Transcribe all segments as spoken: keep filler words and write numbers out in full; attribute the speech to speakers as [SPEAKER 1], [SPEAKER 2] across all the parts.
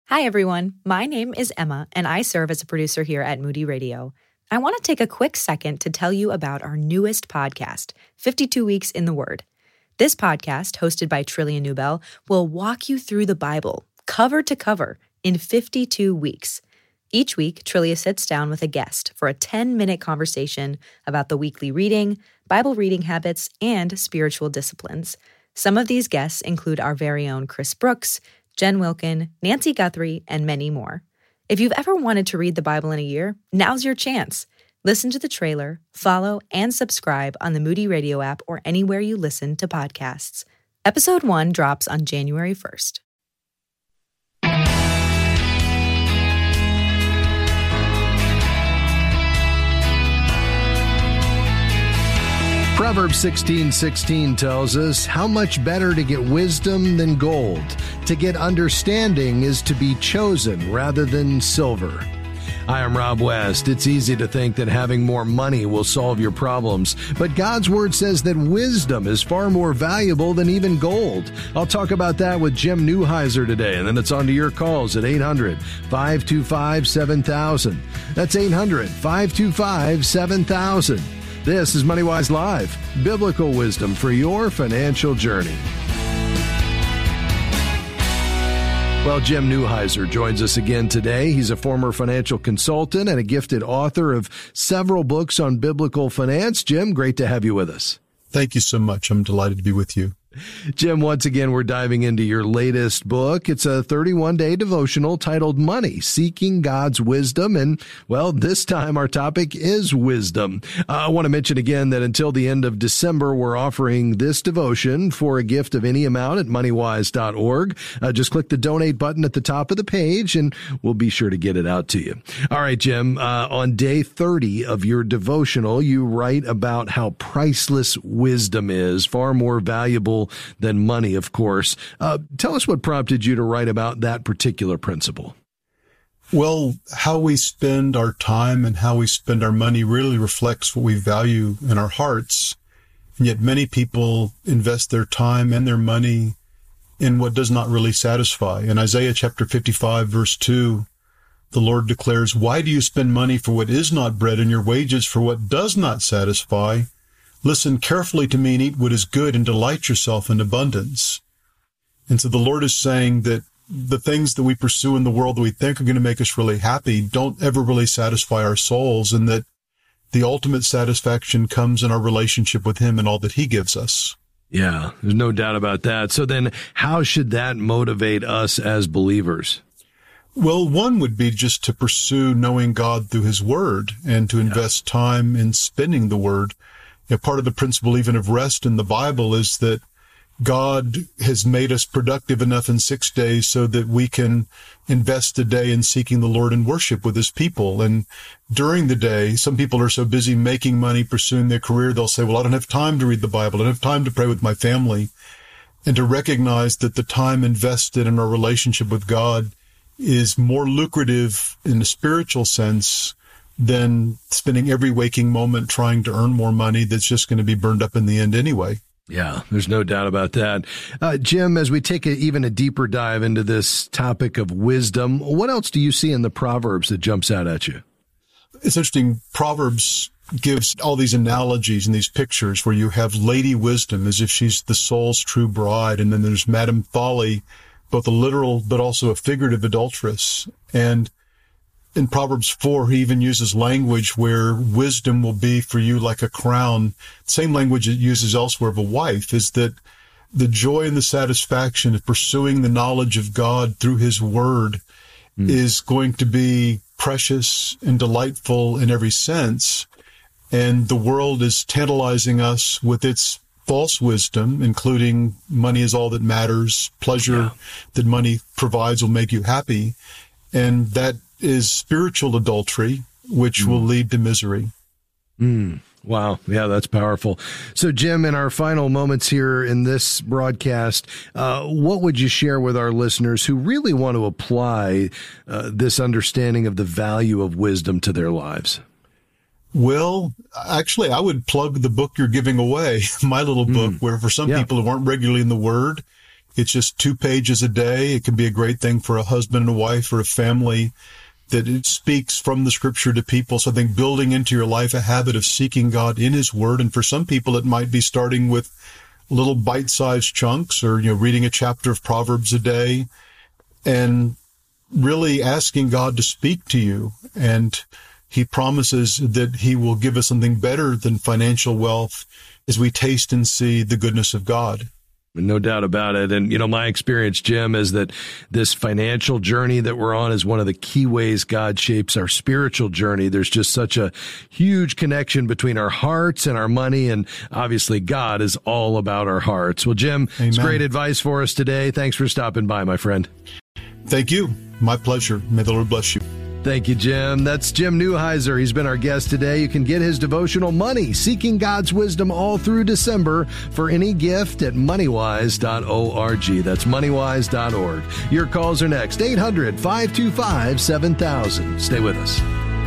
[SPEAKER 1] Hi, everyone. My name is Emma, and I serve as a producer here at Moody Radio. I want to take a quick second to tell you about our newest podcast, fifty-two Weeks in the Word. This podcast, hosted by Trillia Newbell, will walk you through the Bible, cover to cover, in fifty-two weeks. Each week, Trillia sits down with a guest for a ten-minute conversation about the weekly reading, Bible reading habits, and spiritual disciplines. Some of these guests include our very own Chris Brooks, Jen Wilkin, Nancy Guthrie, and many more. If you've ever wanted to read the Bible in a year, now's your chance. Listen to the trailer, follow, and subscribe on the Moody Radio app or anywhere you listen to podcasts. Episode one drops on January first.
[SPEAKER 2] Proverbs sixteen sixteen tells us, how much better to get wisdom than gold. To get understanding is to be chosen rather than silver. Hi, I'm Rob West. It's easy to think that having more money will solve your problems, but God's Word says that wisdom is far more valuable than even gold. I'll talk about that with Jim Neuheiser today, and then it's on to your calls at eight hundred, five two five, seven thousand. That's eight hundred, five two five, seven thousand. This is MoneyWise Live, biblical wisdom for your financial journey. Well, Jim Neuheiser joins us again today. He's a former financial consultant and a gifted author of several books on biblical finance. Jim, great to have you with us.
[SPEAKER 3] Thank you so much. I'm delighted to be with you.
[SPEAKER 2] Jim, once again, we're diving into your latest book. It's a thirty-one day devotional titled Money, Seeking God's Wisdom. And, well, this time our topic is wisdom. Uh, I want to mention again that until the end of December, we're offering this devotion for a gift of any amount at moneywise dot org. Uh, just click the donate button at the top of the page, and we'll be sure to get it out to you. All right, Jim, uh, on day thirty of your devotional, you write about how priceless wisdom is, far more valuable than money, of course. Uh, tell us what prompted you to write about that particular principle.
[SPEAKER 3] Well, how we spend our time and how we spend our money really reflects what we value in our hearts. And yet many people invest their time and their money in what does not really satisfy. In Isaiah chapter fifty-five, verse two, the Lord declares, "Why do you spend money for what is not bread and your wages for what does not satisfy? Listen carefully to me and eat what is good and delight yourself in abundance." And so the Lord is saying that the things that we pursue in the world that we think are going to make us really happy don't ever really satisfy our souls, and that the ultimate satisfaction comes in our relationship with Him and all that He gives us.
[SPEAKER 2] Yeah, there's no doubt about that. So then how should that motivate us as believers?
[SPEAKER 3] Well, one would be just to pursue knowing God through His Word and to invest yeah. time in spending the Word. You know, part of the principle even of rest in the Bible is that God has made us productive enough in six days so that we can invest a day in seeking the Lord and worship with His people. And during the day, some people are so busy making money, pursuing their career, they'll say, well, I don't have time to read the Bible. I don't have time to pray with my family. And to recognize that the time invested in our relationship with God is more lucrative in a spiritual sense than spending every waking moment trying to earn more money that's just going to be burned up in the end anyway.
[SPEAKER 2] Yeah, there's no doubt about that. Uh, Jim, as we take a, even a deeper dive into this topic of wisdom, what else do you see in the Proverbs that jumps out at you?
[SPEAKER 3] It's interesting. Proverbs gives all these analogies and these pictures where you have Lady Wisdom as if she's the soul's true bride, and then there's Madam Folly, both a literal but also a figurative adulteress. And in Proverbs four, he even uses language where wisdom will be for you like a crown. Same language it uses elsewhere of a wife, is that the joy and the satisfaction of pursuing the knowledge of God through His Word mm. is going to be precious and delightful in every sense. And the world is tantalizing us with its false wisdom, including money is all that matters, pleasure yeah. that money provides will make you happy. And that is spiritual adultery, which mm. will lead to misery.
[SPEAKER 2] Mm. Wow. Yeah, that's powerful. So, Jim, in our final moments here in this broadcast, uh, what would you share with our listeners who really want to apply uh, this understanding of the value of wisdom to their lives?
[SPEAKER 3] Well, actually, I would plug the book you're giving away, my little book, mm. where for some
[SPEAKER 2] yeah.
[SPEAKER 3] people who aren't regularly in the Word, It's just two pages a day. It can be a great thing for a husband and a wife or a family, that it speaks from the scripture to people. So I think building into your life a habit of seeking God in his word. And for some people, it might be starting with little bite-sized chunks, or, you know, reading a chapter of Proverbs a day and really asking God to speak to you. And he promises that he will give us something better than financial wealth as we taste and see the goodness of God.
[SPEAKER 2] No doubt about it. And, you know, my experience, Jim, is that this financial journey that we're on is one of the key ways God shapes our spiritual journey. There's just such a huge connection between our hearts and our money. And obviously, God is all about our hearts. Well, Jim,
[SPEAKER 3] Amen.
[SPEAKER 2] It's great advice for us today. Thanks for stopping by, my friend.
[SPEAKER 3] Thank you. My pleasure. May the Lord bless you.
[SPEAKER 2] Thank you, Jim. That's Jim Neuheiser. He's been our guest today. You can get his devotional Money, Seeking God's Wisdom, all through December for any gift at moneywise dot org. That's moneywise dot org. Your calls are next. eight hundred, five two five, seven thousand. Stay with us.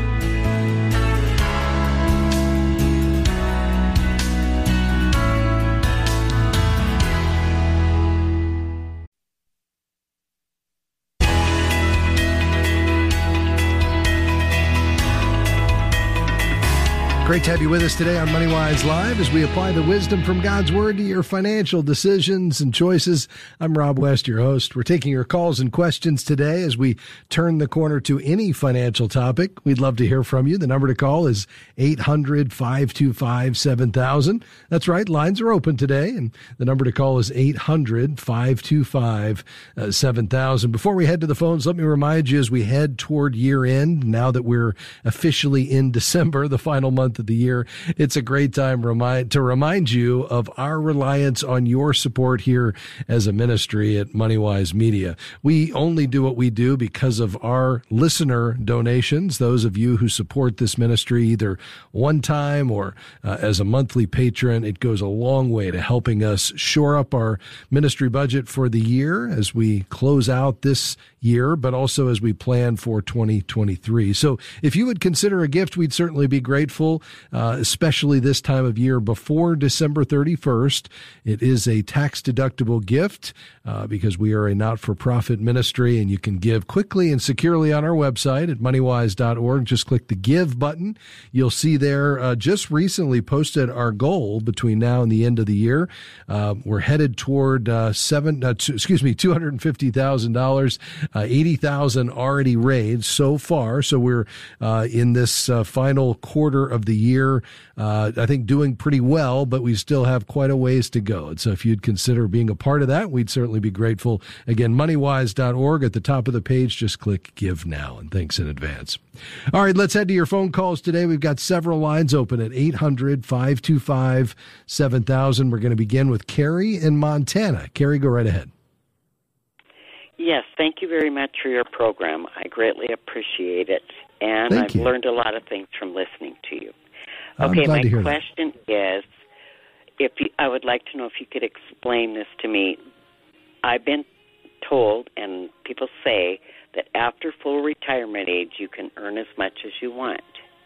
[SPEAKER 2] Great to have you with us today on MoneyWise Live as we apply the wisdom from God's Word to your financial decisions and choices. I'm Rob West, your host. We're taking your calls and questions today as we turn the corner to any financial topic. We'd love to hear from you. The number to call is eight hundred, five two five, seven thousand. That's right, lines are open today, and the number to call is eight hundred, five two five, seven thousand. Before we head to the phones, let me remind you as we head toward year end, now that we're officially in December, the final month of the year, it's a great time remind, to remind you of our reliance on your support here as a ministry at MoneyWise Media. We only do what we do because of our listener donations, those of you who support this ministry either one time or uh, as a monthly patron. It goes a long way to helping us shore up our ministry budget for the year as we close out this year, but also as we plan for twenty twenty-three. So if you would consider a gift, we'd certainly be grateful. Uh, especially this time of year before December thirty-first. It is a tax-deductible gift uh, because we are a not-for-profit ministry, and you can give quickly and securely on our website at moneywise dot org. Just click the Give button. You'll see there uh, just recently posted our goal between now and the end of the year. Uh, we're headed toward uh, seven, uh, two, excuse me, two hundred fifty thousand dollars, uh, eighty thousand dollars already raised so far. So we're uh, in this uh, final quarter of the year, uh, I think doing pretty well, but we still have quite a ways to go. And so if you'd consider being a part of that, we'd certainly be grateful. Again, moneywise dot org at the top of the page, just click Give Now, and thanks in advance. All right, let's head to your phone calls today. We've got several lines open at eight hundred, five two five, seven thousand. We're going to begin with Carrie in Montana. Carrie, go right ahead.
[SPEAKER 4] Yes, thank you very much for your program. I greatly appreciate it, and
[SPEAKER 2] Thank
[SPEAKER 4] I've
[SPEAKER 2] you.
[SPEAKER 4] learned a lot of things from listening to you.
[SPEAKER 2] I'm
[SPEAKER 4] Okay,
[SPEAKER 2] glad
[SPEAKER 4] my
[SPEAKER 2] to hear
[SPEAKER 4] question is, if you, I would like to know if you could explain this to me. I've been told, and people say, that after full retirement age, you can earn as much as you want.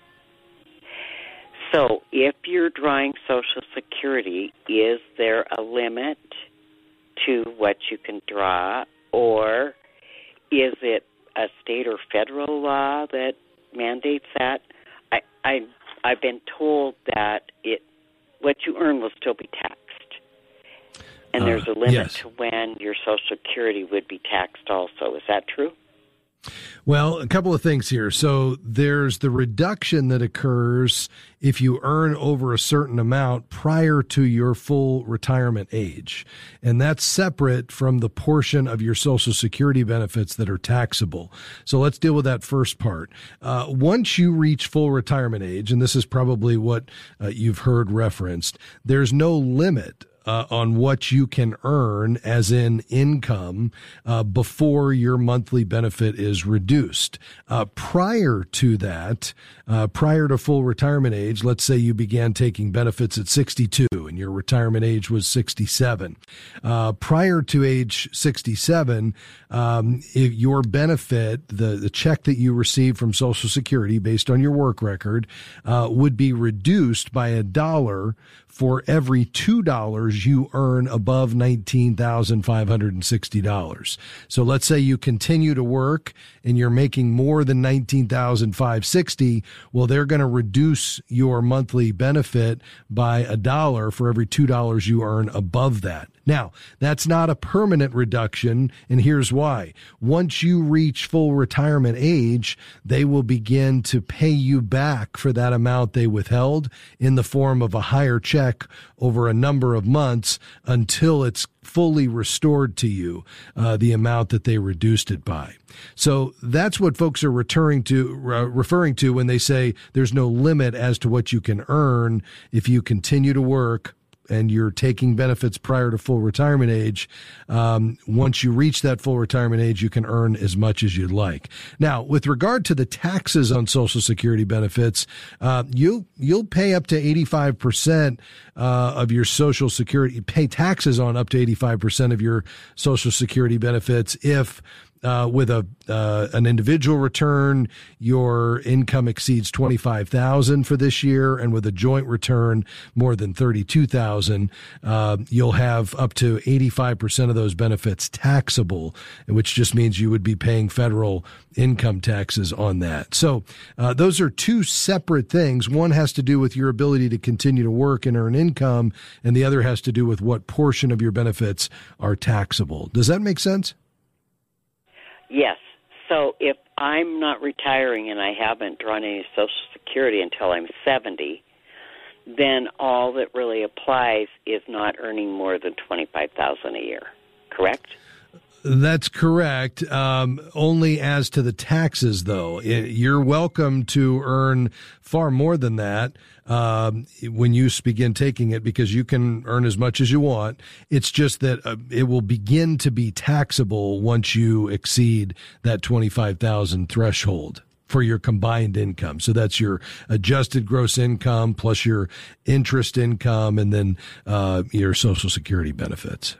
[SPEAKER 4] So if you're drawing Social Security, is there a limit to what you can draw, or is it a state or federal law that mandates that? I, I, I've been told that it what you earn will still be taxed, and
[SPEAKER 2] uh,
[SPEAKER 4] there's a limit
[SPEAKER 2] yes.
[SPEAKER 4] to when your Social Security would be taxed also. Is that true?
[SPEAKER 2] Well, a couple of things here. So there's the reduction that occurs if you earn over a certain amount prior to your full retirement age. And that's separate from the portion of your Social Security benefits that are taxable. So let's deal with that first part. Uh, once you reach full retirement age, and this is probably what uh, you've heard referenced, there's no limit Uh, on what you can earn as in income uh, before your monthly benefit is reduced. Uh, prior to that, uh, prior to full retirement age, let's say you began taking benefits at sixty-two and your retirement age was sixty-seven. Uh, prior to age sixty-seven, um, if your benefit, the, the check that you receive from Social Security based on your work record, uh, would be reduced by a dollar for every two dollars dollars you earn above nineteen thousand five hundred sixty dollars. So let's say you continue to work and you're making more than nineteen thousand five hundred sixty dollars. Well, they're going to reduce your monthly benefit by a dollar for every two dollars you earn above that. Now, that's not a permanent reduction, and here's why. Once you reach full retirement age, they will begin to pay you back for that amount they withheld in the form of a higher check over a number of months until it's fully restored to you, uh, the amount that they reduced it by. So that's what folks are referring to, uh, referring to when they say there's no limit as to what you can earn if you continue to work and you're taking benefits prior to full retirement age. Um, once you reach that full retirement age, you can earn as much as you'd like. Now, with regard to the taxes on Social Security benefits, uh, you, you'll pay up to eighty-five percent uh, of your Social Security, pay taxes on up to eighty-five percent of your Social Security benefits if Uh, with a uh, an individual return, your income exceeds twenty-five thousand dollars for this year, and with a joint return more than thirty-two thousand dollars, uh, you'll have up to eighty-five percent of those benefits taxable, which just means you would be paying federal income taxes on that. So uh, those are two separate things. One has to do with your ability to continue to work and earn income, and the other has to do with what portion of your benefits are taxable. Does that make sense?
[SPEAKER 4] Yes. So if I'm not retiring and I haven't drawn any Social Security until I'm seventy, then all that really applies is not earning more than twenty-five thousand dollars a year, correct?
[SPEAKER 2] That's correct. Um, only as to the taxes, though. You're welcome to earn far more than that um, when you begin taking it, because you can earn as much as you want. It's just that uh, it will begin to be taxable once you exceed that twenty-five thousand threshold for your combined income. So that's your adjusted gross income plus your interest income and then uh, your Social Security benefits.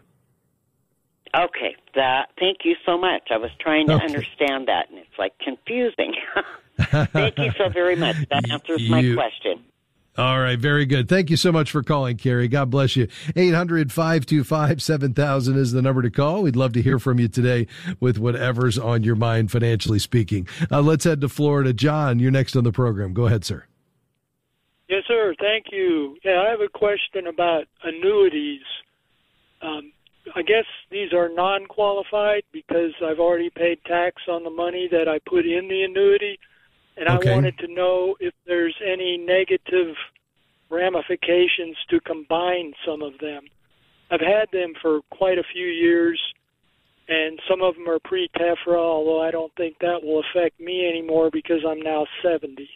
[SPEAKER 4] Okay. That, thank you so much. I was trying to
[SPEAKER 2] okay.
[SPEAKER 4] understand that, and it's like confusing. Thank you so very much. That answers
[SPEAKER 2] you,
[SPEAKER 4] my question.
[SPEAKER 2] All right, very good. Thank you so much for calling, Carrie. God bless you. eight hundred, five two five, seven thousand is the number to call. We'd love to hear from you today with whatever's on your mind, financially speaking. Uh, let's head to Florida. John, you're next on the program. Go ahead, sir.
[SPEAKER 5] Yes, sir. Thank you. Yeah, I have a question about annuities. Um, I guess these are non-qualified because I've already paid tax on the money that I put in the annuity, and
[SPEAKER 2] okay.
[SPEAKER 5] I wanted to know if there's any negative ramifications to combine some of them. I've had them for quite a few years, and some of them are pre-TEFRA, although I don't think that will affect me anymore because I'm now seventy.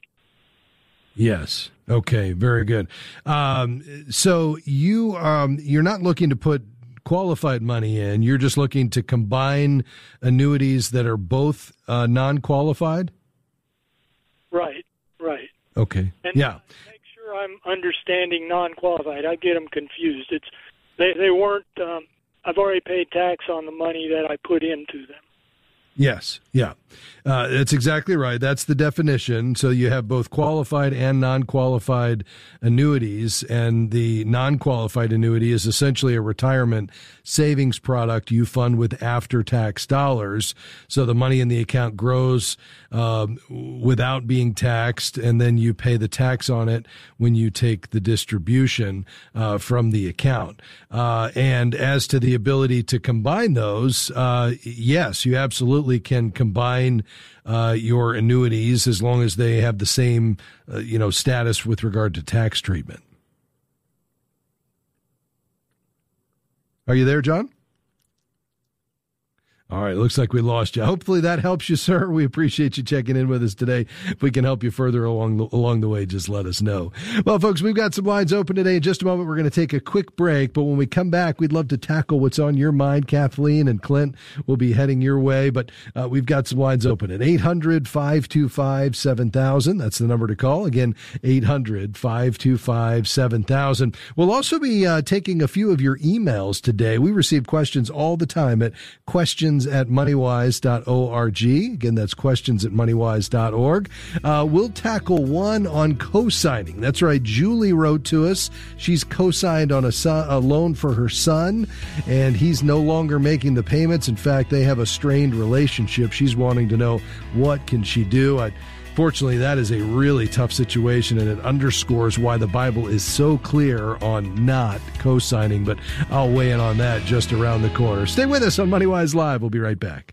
[SPEAKER 2] Yes. Okay. Very good. Um, so you um, you're not looking to put qualified money in. You're just looking to combine annuities that are both uh, non-qualified?
[SPEAKER 5] Right, right.
[SPEAKER 2] Okay,
[SPEAKER 5] and
[SPEAKER 2] yeah.
[SPEAKER 5] Make sure I'm understanding non-qualified. I get them confused. It's they, they weren't, um, I've already paid tax on the money that I put into them.
[SPEAKER 2] Yes, yeah. Uh, that's exactly right. That's the definition. So you have both qualified and non-qualified annuities, and the non-qualified annuity is essentially a retirement savings product you fund with after-tax dollars. So the money in the account grows um, without being taxed, and then you pay the tax on it when you take the distribution uh, from the account. Uh, and as to the ability to combine those, uh, yes, you absolutely can combine uh, your annuities as long as they have the same, uh, you know, status with regard to tax treatment. Are you there, John? All right, looks like we lost you. Hopefully that helps you, sir. We appreciate you checking in with us today. If we can help you further along the, along the way, just let us know. Well, folks, we've got some lines open today. In just a moment, we're going to take a quick break. But when we come back, we'd love to tackle what's on your mind. Kathleen and Clint will be heading your way. But uh, we've got some lines open at eight hundred, five two five, seven thousand. That's the number to call. Again, eight hundred, five two five, seven thousand. We'll also be uh, taking a few of your emails today. We receive questions all the time at questions questions at moneywise dot org. Again, that's questions at moneywise dot org. Uh, we'll tackle one on co-signing. That's right. Julie wrote to us. She's co-signed on a, son, a loan for her son, and he's no longer making the payments. In fact, they have a strained relationship. She's wanting to know, what can she do? I, Fortunately, that is a really tough situation, and it underscores why the Bible is so clear on not co-signing, but I'll weigh in on that just around the corner. Stay with us on MoneyWise Live. We'll be right back.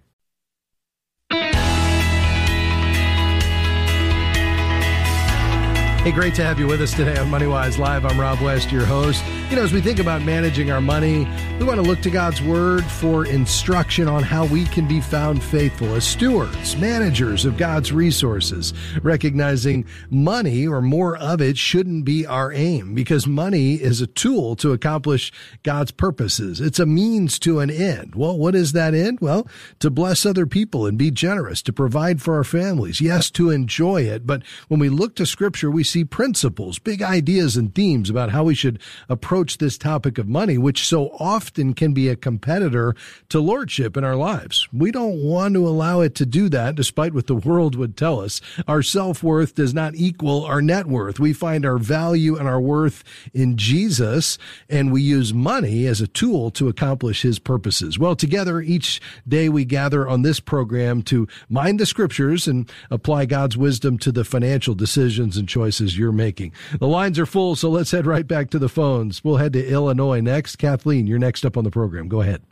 [SPEAKER 2] Hey, great to have you with us today on MoneyWise Live. I'm Rob West, your host. You know, as we think about managing our money, we want to look to God's Word for instruction on how we can be found faithful as stewards, managers of God's resources, recognizing money, or more of it, shouldn't be our aim, because money is a tool to accomplish God's purposes. It's a means to an end. Well, what is that end? Well, to bless other people and be generous, to provide for our families. Yes, to enjoy it. But when we look to Scripture, we see principles, big ideas and themes about how we should approach this topic of money, which so often can be a competitor to lordship in our lives. We don't want to allow it to do that, despite what the world would tell us. Our self-worth does not equal our net worth. We find our value and our worth in Jesus, and we use money as a tool to accomplish his purposes. Well, together, each day we gather on this program to mind the Scriptures and apply God's wisdom to the financial decisions and choices you're making. The lines are full, so let's head right back to the phones. We'll head to Illinois next. Kathleen, you're next up on the program. Go ahead.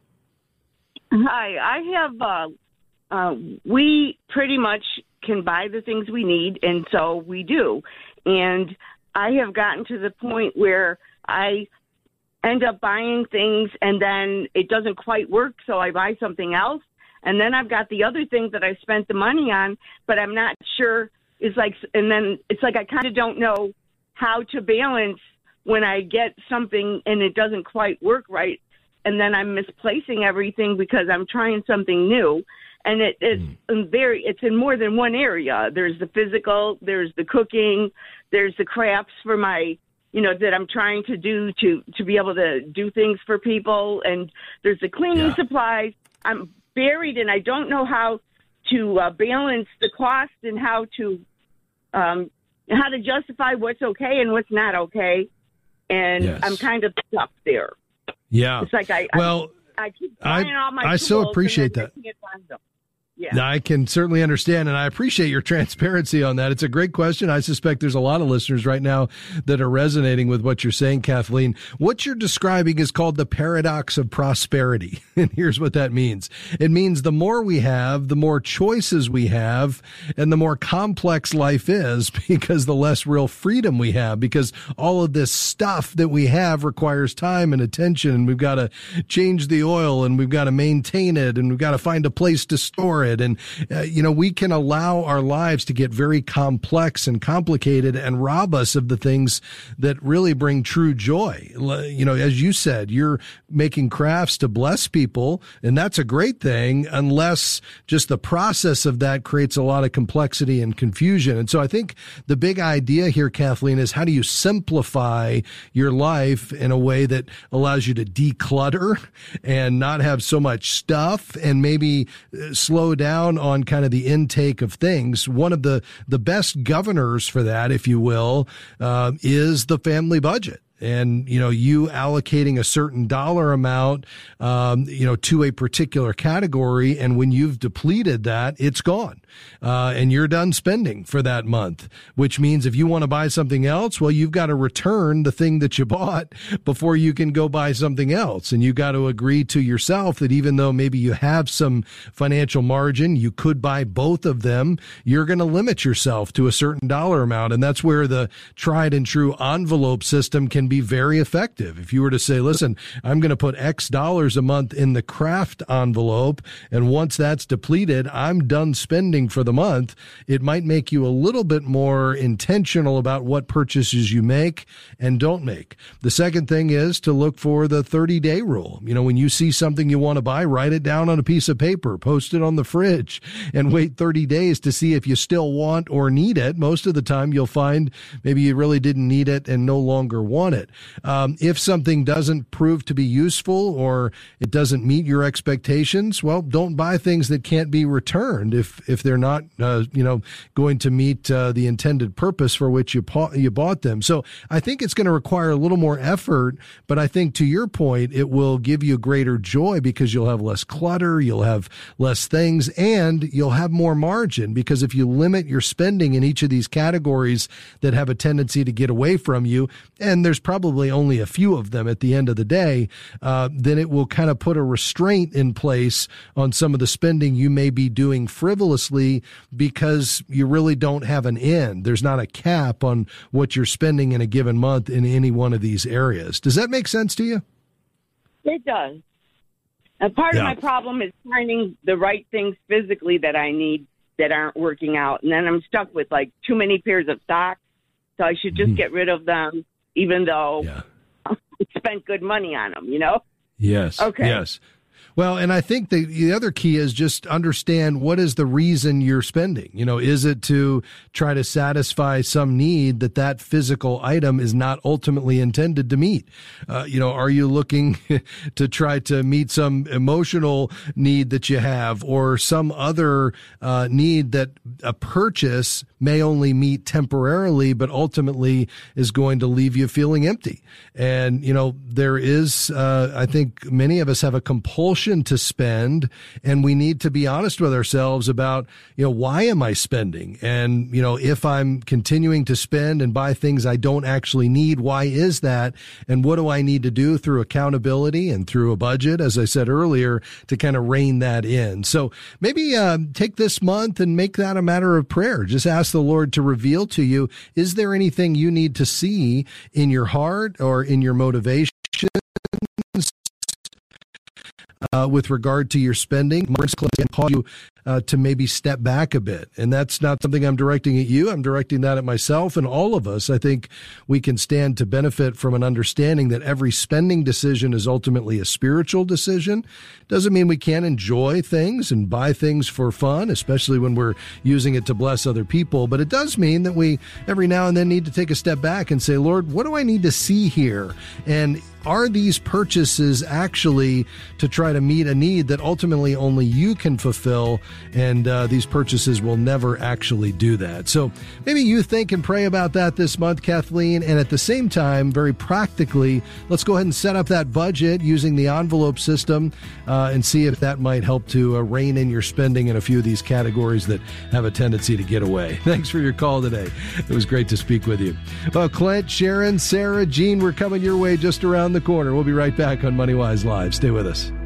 [SPEAKER 6] Hi, I have, uh, uh, we pretty much can buy the things we need, and so we do. And I have gotten to the point where I end up buying things, and then it doesn't quite work, so I buy something else. And then I've got the other thing that I spent the money on, but I'm not sure. It's like, and then it's like I kind of don't know how to balance when I get something and it doesn't quite work right, and then I'm misplacing everything because I'm trying something new. And it, it's mm. very, it's in more than one area. There's the physical, there's the cooking, there's the crafts for my, you know, that I'm trying to do to, to be able to do things for people. And there's the cleaning yeah. supplies. I'm buried, and I don't know how to uh, balance the cost and how to um, how to justify what's okay and what's not okay. And yes. I'm kind of stuck there.
[SPEAKER 2] Yeah.
[SPEAKER 6] It's like I
[SPEAKER 2] well,
[SPEAKER 6] I, I keep buying
[SPEAKER 2] I,
[SPEAKER 6] all my
[SPEAKER 2] I so appreciate that.
[SPEAKER 6] Yeah.
[SPEAKER 2] I can certainly understand, and I appreciate your transparency on that. It's a great question. I suspect there's a lot of listeners right now that are resonating with what you're saying, Kathleen. What you're describing is called the paradox of prosperity. And here's what that means. It means the more we have, the more choices we have, and the more complex life is, because the less real freedom we have, because all of this stuff that we have requires time and attention, and we've got to change the oil, and we've got to maintain it, and we've got to find a place to store it. And, uh, you know, we can allow our lives to get very complex and complicated and rob us of the things that really bring true joy. You know, as you said, you're making crafts to bless people, and that's a great thing, unless just the process of that creates a lot of complexity and confusion. And so I think the big idea here, Kathleen, is how do you simplify your life in a way that allows you to declutter and not have so much stuff, and maybe slow down on kind of the intake of things. One of the, the best governors for that, if you will, uh, is the family budget. And, you know, you allocating a certain dollar amount, um, you know, to a particular category. And when you've depleted that, it's gone. Uh, and you're done spending for that month, which means if you want to buy something else, well, you've got to return the thing that you bought before you can go buy something else. And you got to agree to yourself that even though maybe you have some financial margin, you could buy both of them, you're going to limit yourself to a certain dollar amount. And that's where the tried and true envelope system can be very effective. If you were to say, listen, I'm going to put X dollars a month in the craft envelope, and once that's depleted, I'm done spending spending for the month, it might make you a little bit more intentional about what purchases you make and don't make. The second thing is to look for the thirty-day rule. You know, when you see something you want to buy, write it down on a piece of paper, post it on the fridge, and wait thirty days to see if you still want or need it. Most of the time, you'll find maybe you really didn't need it and no longer want it. Um, if something doesn't prove to be useful or it doesn't meet your expectations, well, don't buy things that can't be returned if if they're not, uh, you know, going to meet uh, the intended purpose for which you pa- you bought them. So I think it's going to require a little more effort, but I think to your point, it will give you greater joy because you'll have less clutter, you'll have less things, and you'll have more margin, because if you limit your spending in each of these categories that have a tendency to get away from you, and there's probably only a few of them at the end of the day, uh, then it will kind of put a restraint in place on some of the spending you may be doing frivolously because you really don't have an end. There's not a cap on what you're spending in a given month in any one of these areas. Does that make sense to you?
[SPEAKER 6] It does. And part
[SPEAKER 2] Yeah.
[SPEAKER 6] of my problem is finding the right things physically that I need that aren't working out. And then I'm stuck with like too many pairs of socks. So I should just
[SPEAKER 2] Mhm.
[SPEAKER 6] get rid of them, even though
[SPEAKER 2] Yeah.
[SPEAKER 6] I spent good money on them, you know?
[SPEAKER 2] Yes.
[SPEAKER 6] Okay.
[SPEAKER 2] Yes. Well, and I think the, the other key is just understand what is the reason you're spending. You know, is it to try to satisfy some need that that physical item is not ultimately intended to meet? Uh, you know, are you looking to try to meet some emotional need that you have or some other uh, need that a purchase may only meet temporarily, but ultimately is going to leave you feeling empty? And, you know, there is, uh, I think many of us have a compulsion to spend, and we need to be honest with ourselves about, you know, why am I spending? And, you know, if I'm continuing to spend and buy things I don't actually need, why is that? And what do I need to do through accountability and through a budget, as I said earlier, to kind of rein that in? So maybe uh, take this month and make that a matter of prayer. Just ask the Lord to reveal to you, is there anything you need to see in your heart or in your motivation Uh, with regard to your spending? Mark's Club can call you uh, to maybe step back a bit. And that's not something I'm directing at you. I'm directing that at myself and all of us. I think we can stand to benefit from an understanding that every spending decision is ultimately a spiritual decision. Doesn't mean we can't enjoy things and buy things for fun, especially when we're using it to bless other people. But it does mean that we every now and then need to take a step back and say, Lord, what do I need to see here? And are these purchases actually to try to meet a need that ultimately only you can fulfill? And uh, these purchases will never actually do that. So maybe you think and pray about that this month, Kathleen. And at the same time, very practically, let's go ahead and set up that budget using the envelope system uh, and see if that might help to uh, rein in your spending in a few of these categories that have a tendency to get away. Thanks for your call today. It was great to speak with you. Well, Clint, Sharon, Sarah, Jean, we're coming your way just around the corner. We'll be right back on MoneyWise Live. Stay with us.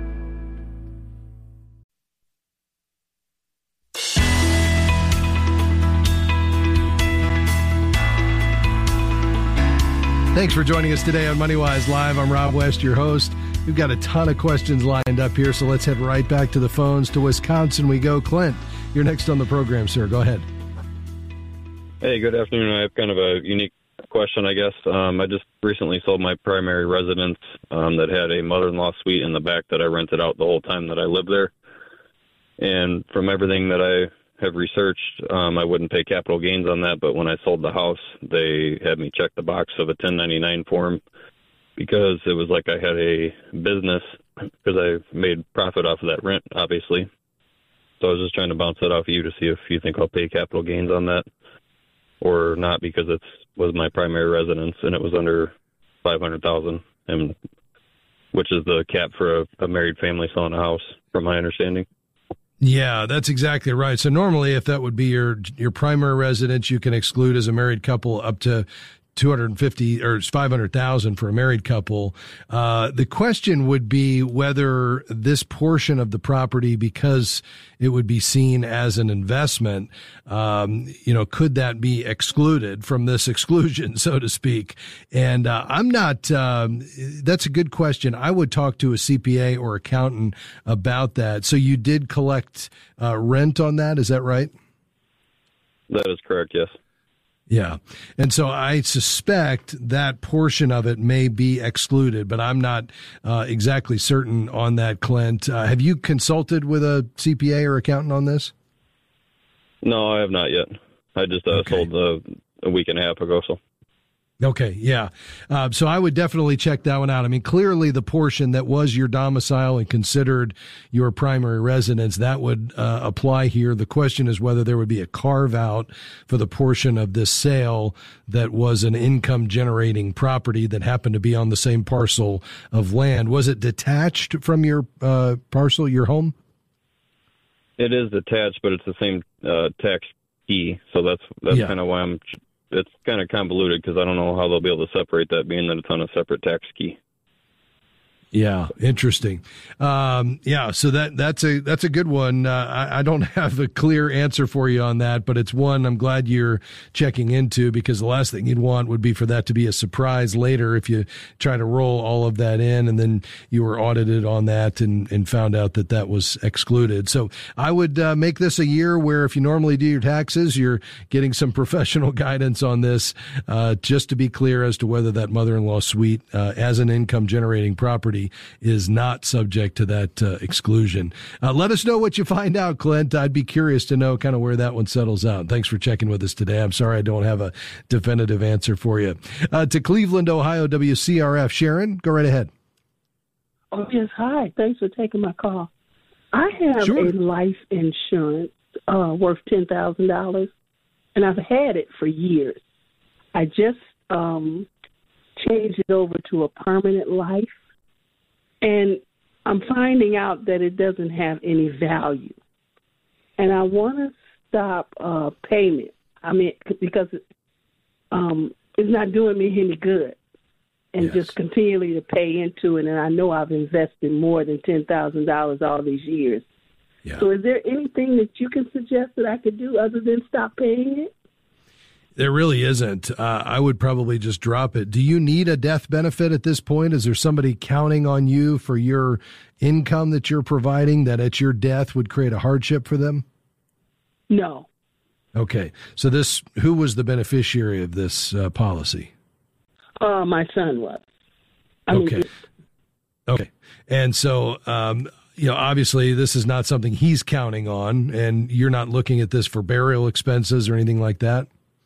[SPEAKER 2] Thanks for joining us today on MoneyWise Live. I'm Rob West, your host. We've got a ton of questions lined up here, so let's head right back to the phones. To Wisconsin we go. Clint, you're next on the program, sir. Go ahead.
[SPEAKER 7] Hey, good afternoon. I have kind of a unique question, I guess. Um, I just recently sold my primary residence um, that had a mother-in-law suite in the back that I rented out the whole time that I lived there. And from everything that I have researched, um, I wouldn't pay capital gains on that, but when I sold the house, they had me check the box of a ten ninety-nine form because it was like I had a business because I made profit off of that rent, obviously. So I was just trying to bounce that off of you to see if you think I'll pay capital gains on that or not, because it was my primary residence and it was under five hundred thousand dollars, and which is the cap for a, a married family selling a house, from my understanding.
[SPEAKER 2] Yeah, that's exactly right. So normally, if that would be your your primary residence, you can exclude as a married couple up to two hundred fifty or five hundred thousand for a married couple. Uh, the question would be whether this portion of the property, because it would be seen as an investment, um, you know, could that be excluded from this exclusion, so to speak? And uh, I'm not, um, that's a good question. I would talk to a C P A or accountant about that. So you did collect uh, rent on that, is that right?
[SPEAKER 7] That is correct, yes.
[SPEAKER 2] Yeah. And so I suspect that portion of it may be excluded, but I'm not uh, exactly certain on that, Clint. Uh, have you consulted with a C P A or accountant on this?
[SPEAKER 7] No, I have not yet. I just uh,
[SPEAKER 2] Okay.
[SPEAKER 7] sold uh, a week and a half ago, so.
[SPEAKER 2] Okay, yeah. Uh, so I would definitely check that one out. I mean, clearly the portion that was your domicile and considered your primary residence, that would uh, apply here. The question is whether there would be a carve out for the portion of this sale that was an income generating property that happened to be on the same parcel of land. Was it detached from your uh, parcel, your home?
[SPEAKER 7] It is detached, but it's the same uh, tax key, so that's that's
[SPEAKER 2] Yeah.
[SPEAKER 7] kind of why I'm. It's kind of convoluted because I don't know how they'll be able to separate that, being that it's on a separate tax key.
[SPEAKER 2] Yeah, interesting. Um, yeah, so that that's a that's a good one. Uh, I, I don't have a clear answer for you on that, but it's one I'm glad you're checking into, because the last thing you'd want would be for that to be a surprise later if you try to roll all of that in and then you were audited on that and, and found out that that was excluded. So I would uh, make this a year where if you normally do your taxes, you're getting some professional guidance on this, uh, just to be clear as to whether that mother-in-law suite uh, as an income generating property is not subject to that uh, exclusion. Uh, let us know what you find out, Clint. I'd be curious to know kind of where that one settles out. Thanks for checking with us today. I'm sorry I don't have a definitive answer for you. Uh, to Cleveland, Ohio, W C R F. Sharon, go right ahead.
[SPEAKER 8] Oh, yes. Hi. Thanks for taking my call. I have
[SPEAKER 2] Sure.
[SPEAKER 8] a life insurance uh, worth ten thousand dollars, and I've had it for years. I just um, changed it over to a permanent life, and I'm finding out that it doesn't have any value. And I want to stop uh, payment. I mean, because um, it's not doing me any good. And
[SPEAKER 2] Yes.
[SPEAKER 8] just continually to pay into it. And I know I've invested more than ten thousand dollars all these years.
[SPEAKER 2] Yeah.
[SPEAKER 8] So is there anything that you can suggest that I could do other than stop paying it?
[SPEAKER 2] There really isn't. Uh, I would probably just drop it. Do you need a death benefit at this point? Is there somebody counting on you for your income that you're providing that at your death would create a hardship for them?
[SPEAKER 8] No.
[SPEAKER 2] Okay. So this, who was the beneficiary of this uh, policy?
[SPEAKER 8] Uh, my son was. I
[SPEAKER 2] Okay.
[SPEAKER 8] Mean,
[SPEAKER 2] Okay. And so, um, you know, obviously this is not something he's counting on, and you're not looking at this for burial expenses or anything like that?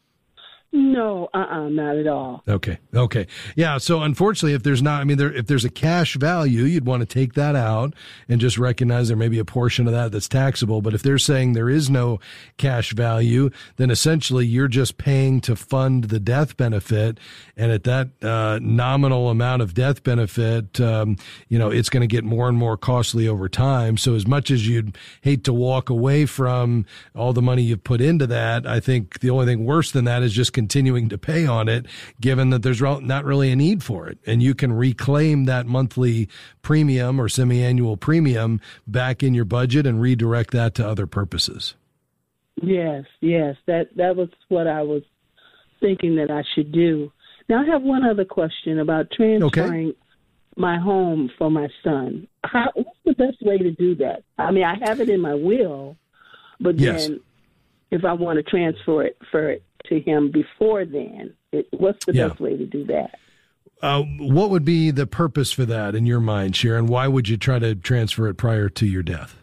[SPEAKER 8] no, uh-uh, not at all.
[SPEAKER 2] Okay. Okay. Yeah. So unfortunately, if there's not, I mean, there, if there's a cash value, you'd want to take that out and just recognize there may be a portion of that that's taxable. But if they're saying there is no cash value, then essentially you're just paying to fund the death benefit. And at that uh, nominal amount of death benefit, um, you know, it's going to get more and more costly over time. So as much as you'd hate to walk away from all the money you've put into that, I think the only thing worse than that is just continuing to pay on it, given that there's not really a need for it. And you can reclaim that monthly premium or semi-annual premium back in your budget and redirect that to other purposes.
[SPEAKER 8] Yes, yes. That, that was what I was thinking that I should do. Now, I have one other question about transferring
[SPEAKER 2] Okay.
[SPEAKER 8] my home for my son. How, what's the best way to do that? I mean, I have it in my will, but
[SPEAKER 2] Yes.
[SPEAKER 8] then if I want to transfer it for it to him before then, it, what's the
[SPEAKER 2] Yeah.
[SPEAKER 8] best way to do that?
[SPEAKER 2] Uh, what would be the purpose for that in your mind, Sharon? Why would you try to transfer it prior to your death?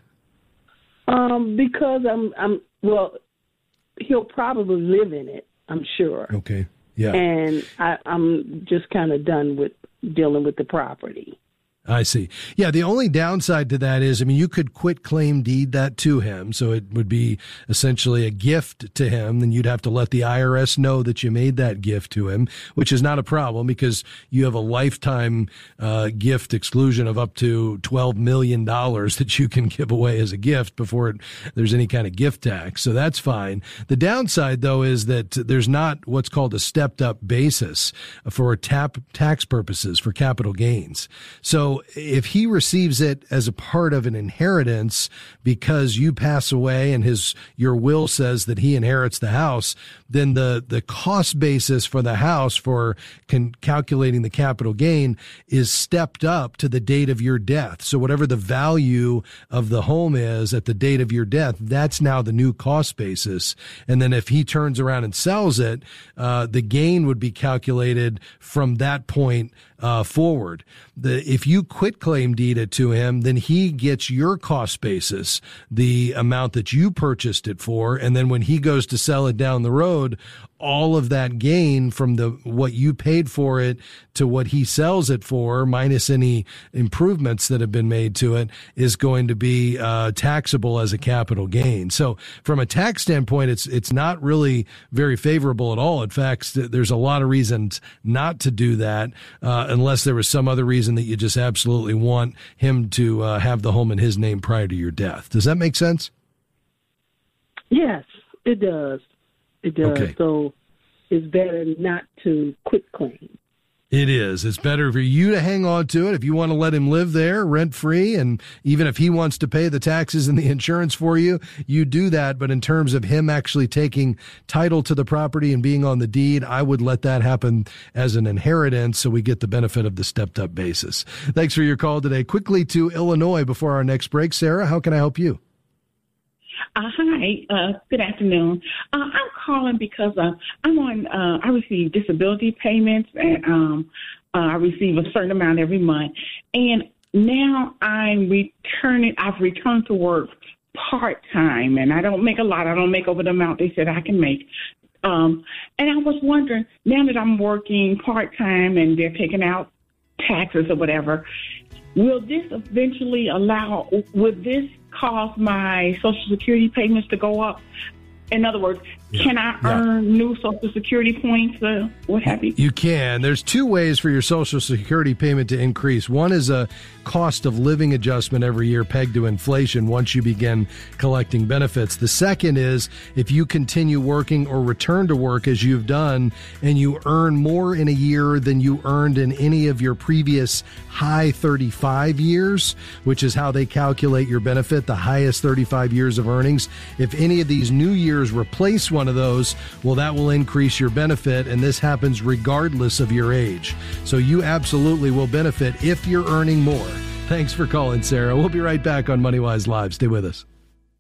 [SPEAKER 8] Um, because I'm, I'm well, he'll probably live in it, I'm sure.
[SPEAKER 2] Okay. Yeah.
[SPEAKER 8] And I, I'm just kind of done with dealing with the property.
[SPEAKER 2] I see. Yeah, the only downside to that is, I mean, you could quit claim deed that to him, so it would be essentially a gift to him. Then you'd have to let the I R S know that you made that gift to him, which is not a problem because you have a lifetime uh, gift exclusion of up to twelve million dollars that you can give away as a gift before it, there's any kind of gift tax. So that's fine. The downside, though, is that there's not what's called a stepped up basis for tap tax purposes for capital gains. So So if he receives it as a part of an inheritance because you pass away and his your will says that he inherits the house, then the, the cost basis for the house for con- calculating the capital gain is stepped up to the date of your death. So whatever the value of the home is at the date of your death, that's now the new cost basis. And then if he turns around and sells it, uh, the gain would be calculated from that point uh, forward. The, if you quit claim deed it to him, then he gets your cost basis, the amount that you purchased it for. And then when he goes to sell it down the road, all of that gain from the what you paid for it to what he sells it for, minus any improvements that have been made to it, is going to be uh, taxable as a capital gain. So from a tax standpoint, it's it's not really very favorable at all. In fact, there's a lot of reasons not to do that, uh, unless there was some other reason that you just absolutely want him to uh, have the home in his name prior to your death. Does that make sense?
[SPEAKER 8] Yes, it does. It does.
[SPEAKER 2] Okay.
[SPEAKER 8] So it's better not to quit claim.
[SPEAKER 2] It is. It's better for you to hang on to it if you want to let him live there rent free. And even if he wants to pay the taxes and the insurance for you, you do that. But in terms of him actually taking title to the property and being on the deed, I would let that happen as an inheritance so we get the benefit of the stepped up basis. Thanks for your call today. Quickly to Illinois before our next break. Sarah, how can I help you?
[SPEAKER 9] Uh, hi, uh, good afternoon. Uh, I'm calling because uh, I'm on, uh, I receive disability payments and um, uh, I receive a certain amount every month. And now I'm returning, I've returned to work part-time and I don't make a lot. I don't make over the amount they said I can make. Um, and I was wondering, now that I'm working part-time and they're taking out taxes or whatever, will this eventually allow, would this cause my Social Security payments to go up? In other words, yeah. can I yeah. earn new Social Security points, uh, what have you?
[SPEAKER 2] You can. There's two ways for your Social Security payment to increase. One is a cost of living adjustment every year pegged to inflation once you begin collecting benefits. The second is if you continue working or return to work as you've done and you earn more in a year than you earned in any of your previous high thirty-five years, which is how they calculate your benefit, the highest thirty-five years of earnings. If any of these new years replace one of those, well, that will increase your benefit, and this happens regardless of your age. So you absolutely will benefit if you're earning more. Thanks for calling, Sarah. We'll be right back on MoneyWise Live. Stay with us.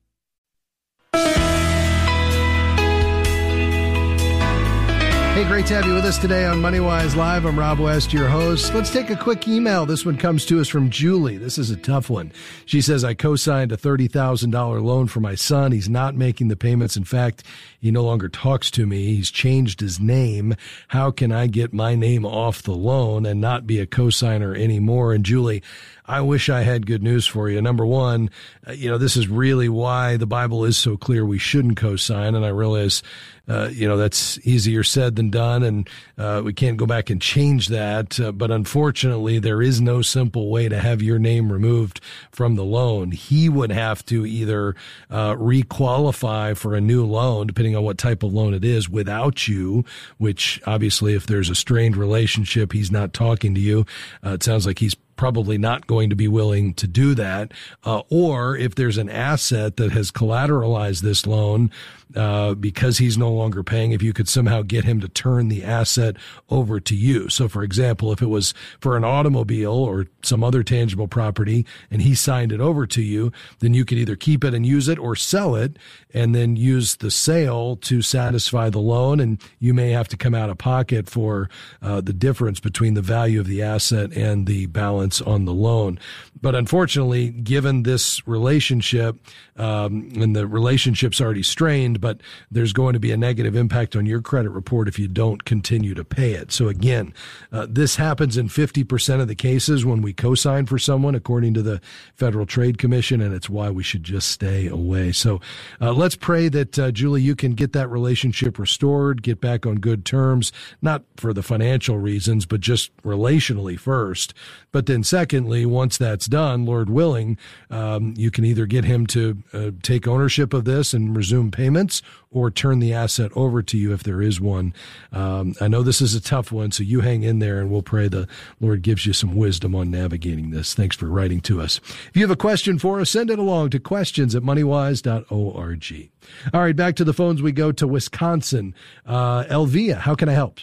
[SPEAKER 2] Hey, great to have you with us today on MoneyWise Live. I'm Rob West, your host. Let's take a quick email. This one comes to us from Julie. This is a tough one. She says, I co-signed a thirty thousand dollars loan for my son. He's not making the payments. In fact, he no longer talks to me. He's changed his name. How can I get my name off the loan and not be a co-signer anymore? And Julie, I wish I had good news for you. Number one, uh, you know, this is really why the Bible is so clear we shouldn't co-sign. And I realize, uh, you know, that's easier said than done. And uh, we can't go back and change that. Uh, but unfortunately, there is no simple way to have your name removed from the loan. He would have to either uh, re-qualify for a new loan, depending on what type of loan it is, without you, which obviously if there's a strained relationship, he's not talking to you. Uh, it sounds like he's probably not going to be willing to do that. Uh, or if there's an asset that has collateralized this loan, uh, because he's no longer paying, if you could somehow get him to turn the asset over to you. So for example, if it was for an automobile or some other tangible property and he signed it over to you, then you could either keep it and use it or sell it and then use the sale to satisfy the loan. And you may have to come out of pocket for uh, the difference between the value of the asset and the balance on the loan. But unfortunately, given this relationship, um, and the relationship's already strained, but there's going to be a negative impact on your credit report if you don't continue to pay it. So again, uh, this happens in fifty percent of the cases when we co-sign for someone, according to the Federal Trade Commission, and it's why we should just stay away. So uh, let's pray that, uh, Julie, you can get that relationship restored, get back on good terms, not for the financial reasons, but just relationally first. But then then secondly, once that's done, Lord willing, um, you can either get him to uh, take ownership of this and resume payments, or turn the asset over to you if there is one. Um, I know this is a tough one, so you hang in there, and we'll pray the Lord gives you some wisdom on navigating this. Thanks for writing to us. If you have a question for us, send it along to questions at moneywise dot org. All right, back to the phones we go to Wisconsin. Uh, Elvia, how can I help?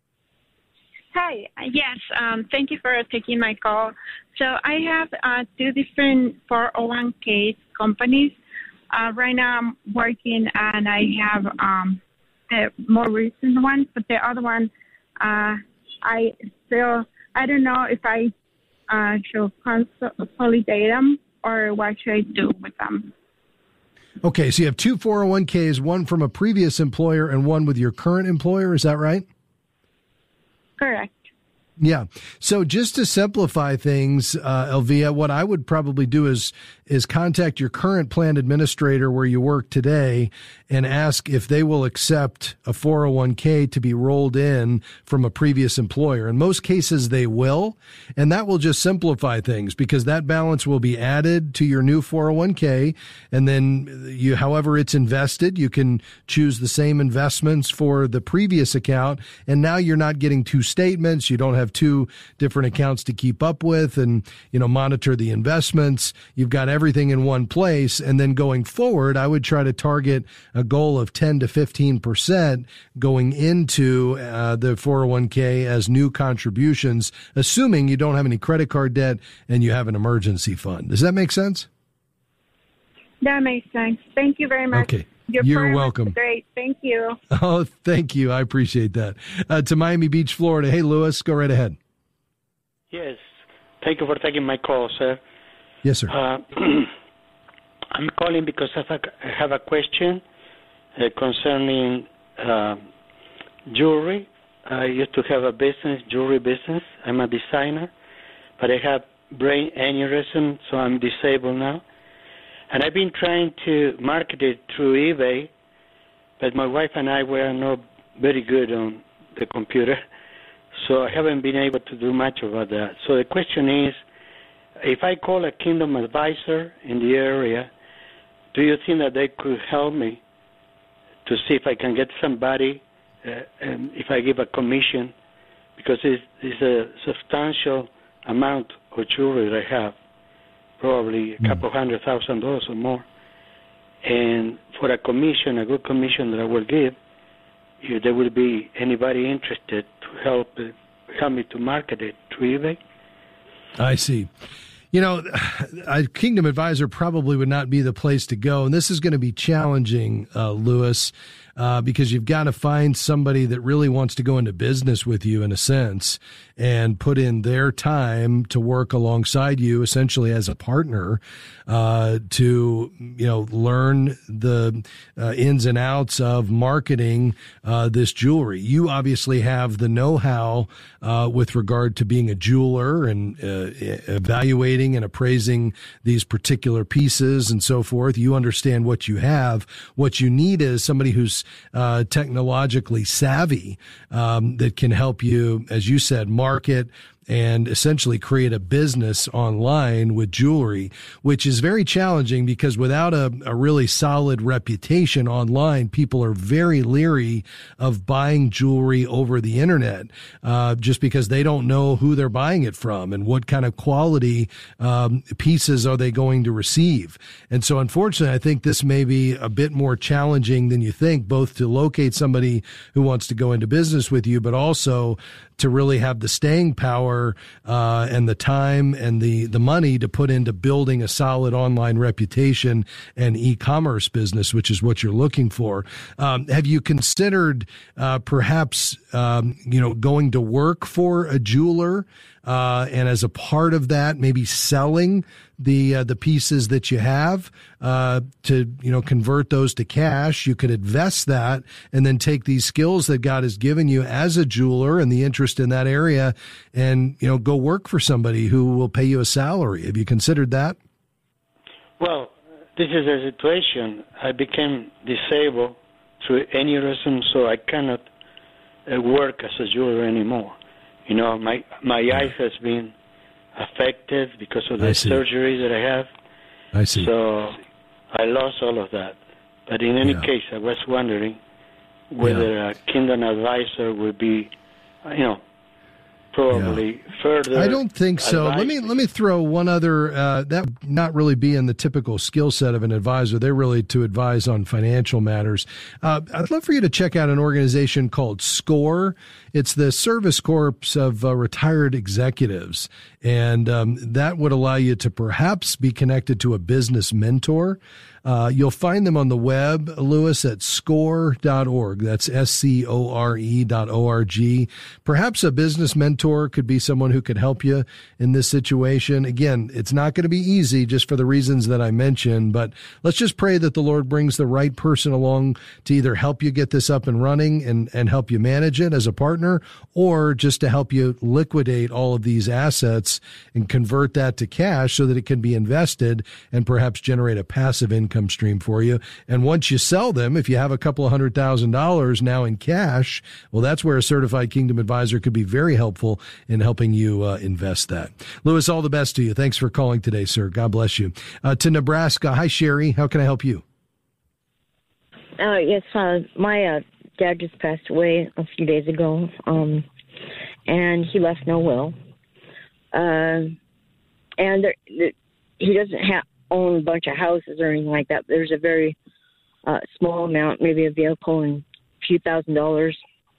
[SPEAKER 10] Hi. Yes. Um, thank you for taking my call. So I have uh, two different four oh one k companies. Uh, right now I'm working, and I have um, the more recent one, but the other one, uh, I still, I don't know if I uh, should consolidate them or what should I do with them.
[SPEAKER 2] Okay, so you have two four oh one k's, one from a previous employer and one with your current employer. Is that right?
[SPEAKER 10] Correct.
[SPEAKER 2] Yeah. So just to simplify things, uh, Elvia, what I would probably do is is contact your current plan administrator where you work today and ask if they will accept a four oh one k to be rolled in from a previous employer. In most cases, they will, and that will just simplify things because that balance will be added to your new four oh one k, and then you, however it's invested, you can choose the same investments for the previous account, and now you're not getting two statements. You don't have two different accounts to keep up with and, you know, monitor the investments. You've got everything in one place. And then going forward, I would try to target a goal of ten to fifteen percent going into uh, the four oh one k as new contributions, assuming you don't have any credit card debt and you have an emergency fund. Does that make sense?
[SPEAKER 10] That makes sense. Thank you very much.
[SPEAKER 2] Okay.
[SPEAKER 10] Your
[SPEAKER 2] You're welcome.
[SPEAKER 10] Great. Thank you.
[SPEAKER 2] Oh, thank you. I appreciate that. Uh, to Miami Beach, Florida. Hey, Lewis, go right ahead.
[SPEAKER 11] Yes. Thank you for taking my call, sir.
[SPEAKER 2] Yes, sir.
[SPEAKER 11] Uh, I'm calling because I have a question uh, concerning uh, jewelry. I used to have a business, jewelry business. I'm a designer, but I have brain aneurysm, so I'm disabled now. And I've been trying to market it through eBay, but my wife and I were not very good on the computer, so I haven't been able to do much about that. So the question is, if I call a Kingdom Advisor in the area, do you think that they could help me to see if I can get somebody, uh, and if I give a commission, because it's, it's a substantial amount of jewelry that I have. Probably a couple hundred thousand dollars or more. And for a commission, a good commission that I will give, if there will be anybody interested to help uh, help me to market it through eBay.
[SPEAKER 2] I see. You know, a Kingdom Advisor probably would not be the place to go. And this is going to be challenging, uh, Lewis, uh, because you've got to find somebody that really wants to go into business with you in a sense and put in their time to work alongside you essentially as a partner, uh, to, you know, learn the uh, ins and outs of marketing, uh, this jewelry. You obviously have the know-how, uh, with regard to being a jeweler and, uh, evaluating and appraising these particular pieces and so forth. You understand what you have. What you need is somebody who's uh, technologically savvy, um, that can help you, as you said, market and essentially create a business online with jewelry, which is very challenging because without a, a really solid reputation online, people are very leery of buying jewelry over the internet, uh, just because they don't know who they're buying it from and what kind of quality um, pieces are they going to receive. And so unfortunately, I think this may be a bit more challenging than you think, both to locate somebody who wants to go into business with you, but also to really have the staying power uh, and the time and the, the money to put into building a solid online reputation and e-commerce business, which is what you're looking for. Um, have you considered uh, perhaps um, you know going to work for a jeweler uh, and as a part of that, maybe selling the uh, the pieces that you have uh, to you know convert those to cash? You could invest that and then take these skills that God has given you as a jeweler and the interest in that area, and you know go work for somebody who will pay you a salary. Have you considered that?
[SPEAKER 11] Well, this is a situation. I became disabled through aneurysm, so I cannot uh, work as a jeweler anymore. You know, my my eyes has been affected because of the
[SPEAKER 2] I see.
[SPEAKER 11] surgery that I have.
[SPEAKER 2] I see.
[SPEAKER 11] So I lost all of that. But in any
[SPEAKER 2] Yeah.
[SPEAKER 11] case, I was wondering whether
[SPEAKER 2] Yeah.
[SPEAKER 11] a Kingdom advisor would be, you know, probably further.
[SPEAKER 2] I don't think so.
[SPEAKER 11] advice.
[SPEAKER 2] Let me let me throw one other. Uh, that would not really be in the typical skill set of an advisor. They're really to advise on financial matters. Uh, I'd love for you to check out an organization called SCORE. It's the Service Corps of uh, Retired Executives, and um, that would allow you to perhaps be connected to a business mentor. Uh, you'll find them on the web, Lewis, at score dot org. That's S C O R E dot O R G. Perhaps a business mentor could be someone who could help you in this situation. Again, it's not going to be easy just for the reasons that I mentioned, but let's just pray that the Lord brings the right person along to either help you get this up and running and, and help you manage it as a partner, or just to help you liquidate all of these assets and convert that to cash so that it can be invested and perhaps generate a passive income income stream for you. And once you sell them, if you have a couple of hundred thousand dollars now in cash, well, that's where a certified Kingdom advisor could be very helpful in helping you uh, invest that. Lewis, all the best to you. Thanks for calling today, sir. God bless you. Uh, to Nebraska. Hi, Sherry. How can I help you?
[SPEAKER 12] Uh, yes, uh, my uh, dad just passed away a few days ago, um, and he left no will. Uh, and there, there, he doesn't have own a bunch of houses or anything like that. There's a very uh, small amount, maybe a vehicle and a few thousand dollars.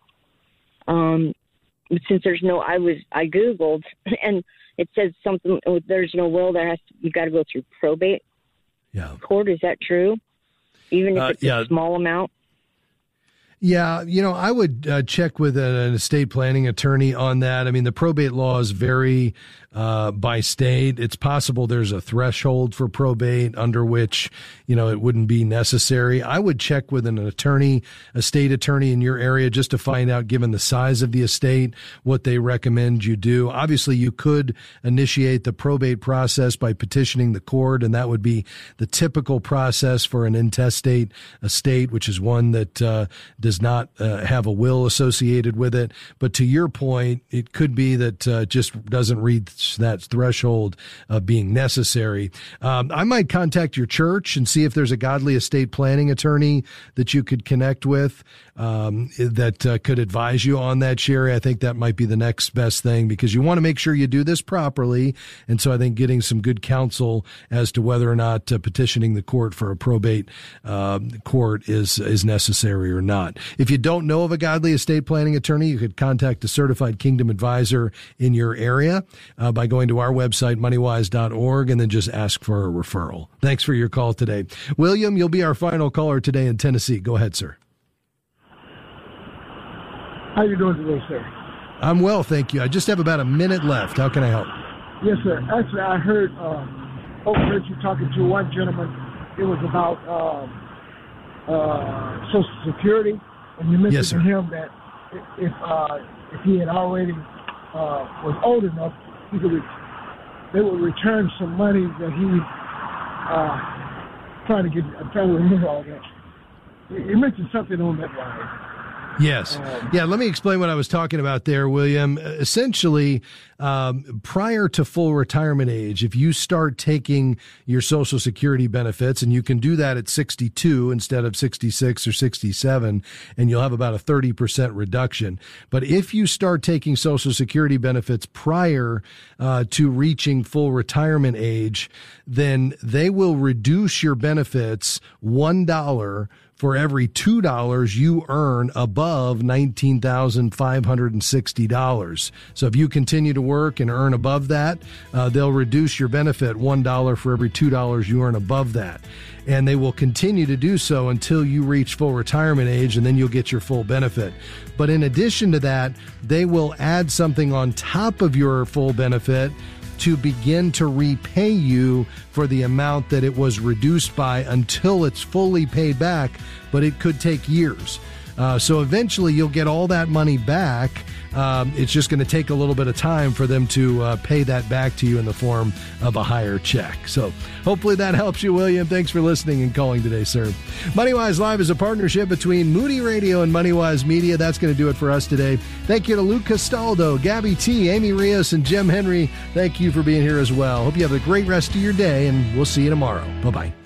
[SPEAKER 12] Um, since there's no, I was I googled and it says something. There's no will. There has to, you got to go through probate
[SPEAKER 2] yeah.
[SPEAKER 12] court. Is that true? Even if
[SPEAKER 2] uh,
[SPEAKER 12] it's
[SPEAKER 2] yeah.
[SPEAKER 12] a small amount.
[SPEAKER 2] Yeah, you know, I would uh, check with an estate planning attorney on that. I mean, the probate laws vary uh, by state. It's possible there's a threshold for probate under which, you know, it wouldn't be necessary. I would check with an attorney, a state attorney in your area, just to find out, given the size of the estate, what they recommend you do. Obviously, you could initiate the probate process by petitioning the court, and that would be the typical process for an intestate estate, which is one that uh, does not uh, have a will associated with it. But to your point, it could be that uh, just doesn't reach that threshold of being necessary. Um, I might contact your church and see if there's a godly estate planning attorney that you could connect with um, that uh, could advise you on that, Sherry. I think that might be the next best thing, because you want to make sure you do this properly. And so I think getting some good counsel as to whether or not uh, petitioning the court for a probate uh, court is is necessary or not. If you don't know of a godly estate planning attorney, you could contact a certified Kingdom advisor in your area uh, by going to our website, money wise dot org, and then just ask for a referral. Thanks for your call today. William, you'll be our final caller today in Tennessee. Go ahead, sir.
[SPEAKER 13] How you doing today, sir?
[SPEAKER 2] I'm well, thank you. I just have about a minute left. How can I help?
[SPEAKER 13] Yes, sir. Actually, I heard, uh, overheard you talking to one gentleman. It was about uh, uh, Social Security. And you mentioned
[SPEAKER 2] yes,
[SPEAKER 13] to him that if uh, if he had already uh, was old enough, he could re- they would return some money that he uh, trying to get. I'm trying to remember all that. You mentioned something on that line.
[SPEAKER 2] Yes. Yeah, let me explain what I was talking about there, William. Essentially, um, prior to full retirement age, if you start taking your Social Security benefits, and you can do that at sixty-two instead of sixty-six or sixty-seven, and you'll have about a thirty percent reduction. But if you start taking Social Security benefits prior uh, to reaching full retirement age, then they will reduce your benefits one dollar for every two dollars you earn above nineteen thousand five hundred sixty dollars. So if you continue to work and earn above that, uh, they'll reduce your benefit one dollar for every two dollars you earn above that. And they will continue to do so until you reach full retirement age, and then you'll get your full benefit. But in addition to that, they will add something on top of your full benefit to begin to repay you for the amount that it was reduced by until it's fully paid back, but it could take years. Uh, so eventually you'll get all that money back. Um, it's just going to take a little bit of time for them to uh, pay that back to you in the form of a higher check. So hopefully that helps you, William. Thanks for listening and calling today, sir. MoneyWise Live is a partnership between Moody Radio and MoneyWise Media. That's going to do it for us today. Thank you to Luke Castaldo, Gabby T, Amy Rios, and Jim Henry. Thank you for being here as well. Hope you have a great rest of your day, and we'll see you tomorrow. Bye-bye.